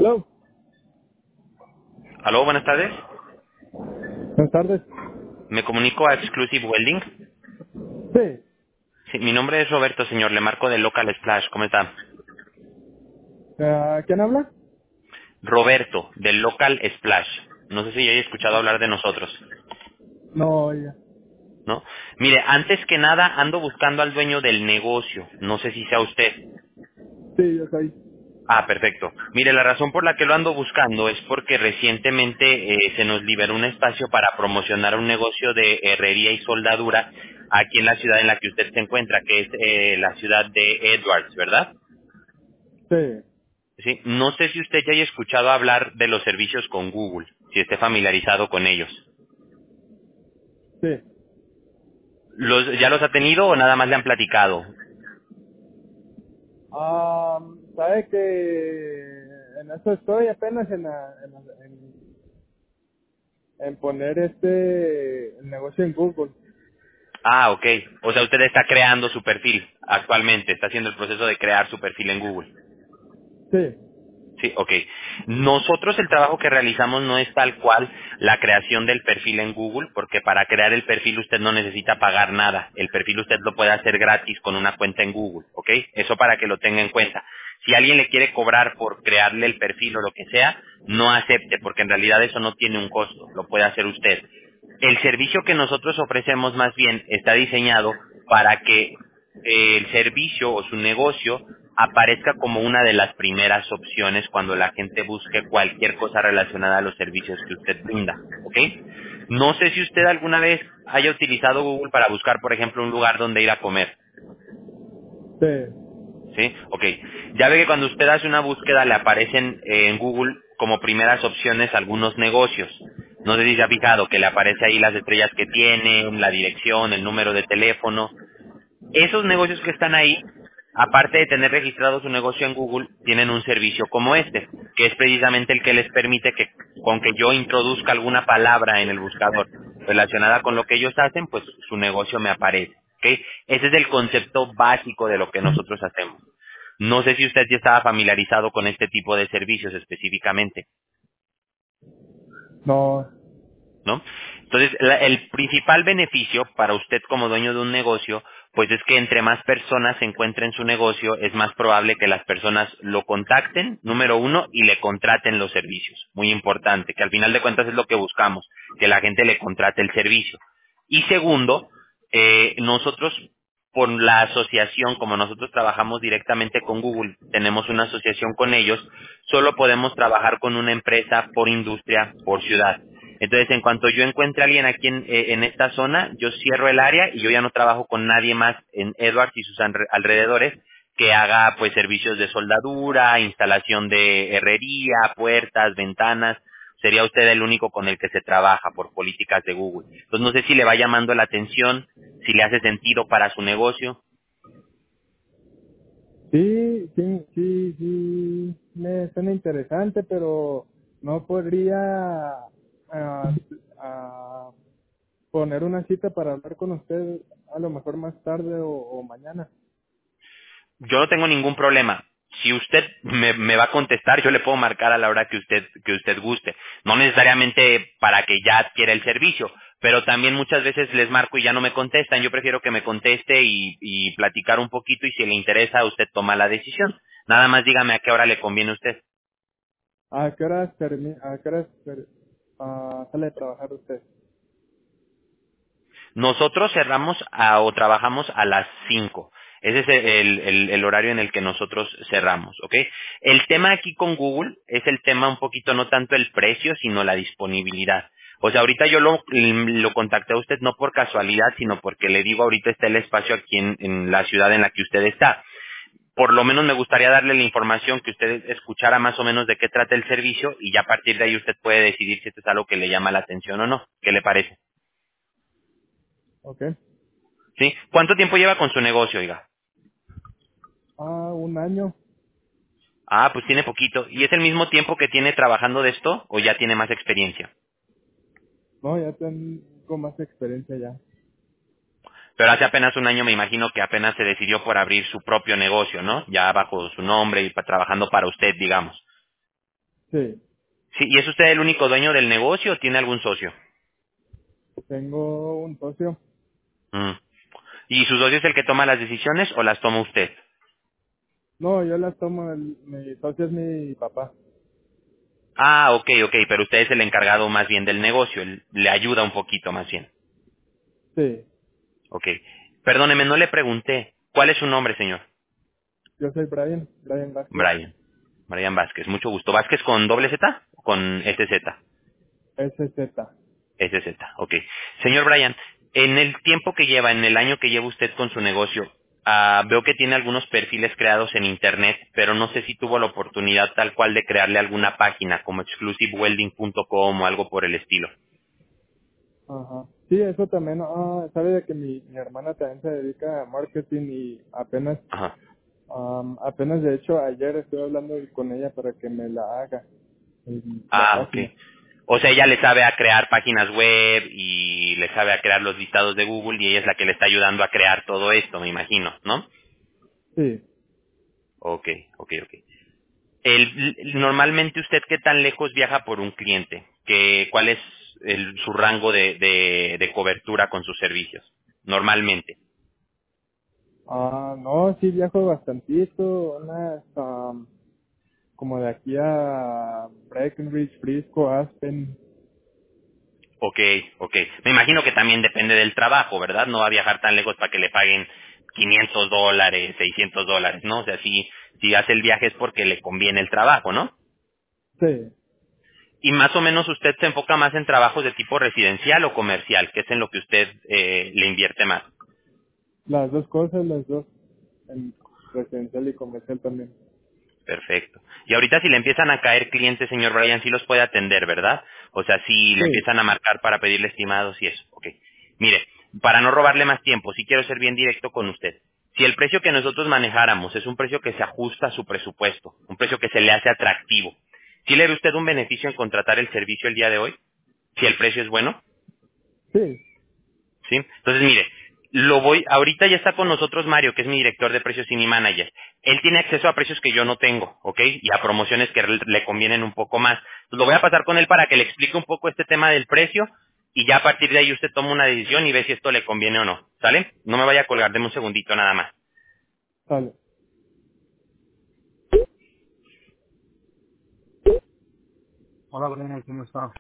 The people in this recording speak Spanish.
Hello. Aló, buenas tardes. Buenas tardes. Me comunico a Exclusive Welding. Sí. Sí, mi nombre es Roberto, señor. Le marco de Local Splash. ¿Cómo está? ¿Quién habla? Roberto, del Local Splash. No sé si ya haya escuchado hablar de nosotros, No, ya. ¿no? Mire, antes que nada ando buscando al dueño del negocio. No sé si sea usted. Sí, yo soy. Ah, perfecto. Mire, la razón por la que lo ando buscando es porque recientemente se nos liberó un espacio para promocionar un negocio de herrería y soldadura aquí en la ciudad en la que usted se encuentra, que es la ciudad de Edwards, ¿verdad? Sí. Sí, no sé si usted ya haya escuchado hablar de los servicios con Google, si esté familiarizado con ellos. Sí. ¿Ya los ha tenido o nada más le han platicado? ¿Sabe que en eso estoy apenas en poner el negocio en Google? Ah, ok. O sea, usted está creando su perfil actualmente, está haciendo el proceso de crear su perfil en Google. Sí. Sí, ok. Nosotros el trabajo que realizamos no es tal cual la creación del perfil en Google, porque para crear el perfil usted no necesita pagar nada. El perfil usted lo puede hacer gratis con una cuenta en Google, ¿ok? Eso para que lo tenga en cuenta. Si alguien le quiere cobrar por crearle el perfil o lo que sea, no acepte, porque en realidad eso no tiene un costo, lo puede hacer usted. El servicio que nosotros ofrecemos más bien está diseñado para que el servicio o su negocio aparezca como una de las primeras opciones cuando la gente busque cualquier cosa relacionada a los servicios que usted brinda, ¿ok? No sé si usted alguna vez haya utilizado Google para buscar, por ejemplo, un lugar donde ir a comer. Sí. ¿Sí? Ok. Ya ve que cuando usted hace una búsqueda le aparecen en Google como primeras opciones algunos negocios. No sé si se ha fijado que le aparece ahí las estrellas que tienen, la dirección, el número de teléfono. Esos negocios que están ahí, aparte de tener registrado su negocio en Google, tienen un servicio como este, que es precisamente el que les permite que con que yo introduzca alguna palabra en el buscador relacionada con lo que ellos hacen, pues su negocio me aparece. ¿Ok? Ese es el concepto básico de lo que nosotros hacemos. No sé si usted ya estaba familiarizado con este tipo de servicios específicamente, No. ¿no? Entonces, el principal beneficio para usted como dueño de un negocio, pues es que entre más personas se encuentren en su negocio, es más probable que las personas lo contacten, número uno, y le contraten los servicios. Muy importante, que al final de cuentas es lo que buscamos, que la gente le contrate el servicio. Y segundo, nosotros, por la asociación, como nosotros trabajamos directamente con Google, tenemos una asociación con ellos, solo podemos trabajar con una empresa por industria, por ciudad. Entonces, en cuanto yo encuentre a alguien aquí en esta zona, yo cierro el área y yo ya no trabajo con nadie más en Edwards y sus alrededores que haga pues servicios de soldadura, instalación de herrería, puertas, ventanas. Sería usted el único con el que se trabaja por políticas de Google. Entonces, no sé si le va llamando la atención, si le hace sentido para su negocio. Sí, sí, sí, sí. Me suena interesante, pero no podría ah, ah, poner una cita para hablar con usted a lo mejor más tarde o mañana. Yo no tengo ningún problema. Si usted me va a contestar, yo le puedo marcar a la hora que usted guste. No necesariamente para que ya adquiera el servicio, pero también muchas veces les marco y ya no me contestan. Yo prefiero que me conteste y platicar un poquito y si le interesa, usted toma la decisión. Nada más dígame a qué hora le conviene a usted. ¿A qué horas sale de trabajar usted? Nosotros cerramos o trabajamos a las 5. Ese es el horario en el que nosotros cerramos, ¿ok? El tema aquí con Google es el tema un poquito no tanto el precio, sino la disponibilidad. O sea, ahorita yo lo contacté a usted no por casualidad, sino porque le digo ahorita está el espacio aquí en la ciudad en la que usted está. Por lo menos me gustaría darle la información que usted escuchara más o menos de qué trata el servicio y ya a partir de ahí usted puede decidir si esto es algo que le llama la atención o no. ¿Qué le parece? Ok. ¿Sí? ¿Cuánto tiempo lleva con su negocio, oiga? Un año. Ah, pues tiene poquito. ¿Y es el mismo tiempo que tiene trabajando de esto o ya tiene más experiencia? No, ya tengo más experiencia ya. Pero hace apenas un año me imagino que apenas se decidió por abrir su propio negocio, ¿no? Ya bajo su nombre y trabajando para usted, digamos. Sí, Sí, ¿y es usted el único dueño del negocio o tiene algún socio? tengo un socio. Mm. ¿Y su socio es el que toma las decisiones o las toma usted? No, yo las tomo, mi socio es mi papá. Ah, ok, ok, pero usted es el encargado más bien del negocio, él le ayuda un poquito más bien. Sí, Ok. Perdóneme, no le pregunté. ¿Cuál es su nombre, señor? yo soy Brian Vázquez, Brian. Brian Vázquez, mucho gusto. ¿Vázquez con doble Z? ¿O con SZ? SZ. SZ, ok. Señor Brian, en el tiempo que lleva, en el año que lleva usted con su negocio, veo que tiene algunos perfiles creados en Internet, pero no sé si tuvo la oportunidad tal cual de crearle alguna página como exclusivewelding.com o algo por el estilo. Ajá. Sí, eso también, sabe de que mi hermana también se dedica a marketing y Ajá. apenas de hecho ayer estoy hablando con ella para que me la haga, la Ah, ok. página. O sea, ella le sabe a crear páginas web y le sabe a crear los listados de Google y ella es la que le está ayudando a crear todo esto, me imagino, ¿no? Sí, Ok, ok, ok. Normalmente usted, ¿qué tan lejos viaja por un cliente? ¿Cuál es su rango de cobertura con sus servicios? Normalmente. no, sí viajo bastantito, como de aquí a Breckenridge, Frisco, Aspen. Ok, ok. Me imagino que también depende del trabajo, ¿verdad? No va a viajar tan lejos para que le paguen $500, $600, ¿no? O sea, si hace el viaje es porque le conviene el trabajo, ¿no? Sí, Y más o menos usted se enfoca más en trabajos de tipo residencial o comercial, que es en lo que usted le invierte más. las dos cosas, las dos, en residencial y comercial también. Perfecto. Y ahorita si le empiezan a caer clientes, señor Brian, sí los puede atender, ¿verdad? O sea, si le Sí, empiezan a marcar para pedirle estimados y eso. Ok. Mire, para no robarle más tiempo, sí quiero ser bien directo con usted. Si el precio que nosotros manejáramos es un precio que se ajusta a su presupuesto, un precio que se le hace atractivo, ¿sí le ve usted un beneficio en contratar el servicio el día de hoy? Si el precio es bueno. sí, ¿Sí? Entonces, mire, ahorita ya está con nosotros Mario, que es mi director de precios y mi manager. Él tiene acceso a precios que yo no tengo, ¿ok? Y a promociones que le convienen un poco más. Entonces, lo voy a pasar con él para que le explique un poco este tema del precio y ya a partir de ahí usted toma una decisión y ve si esto le conviene o no, ¿sale? No me vaya a colgar, deme un segundito nada más. sale. Hola, Brian, ¿cómo está?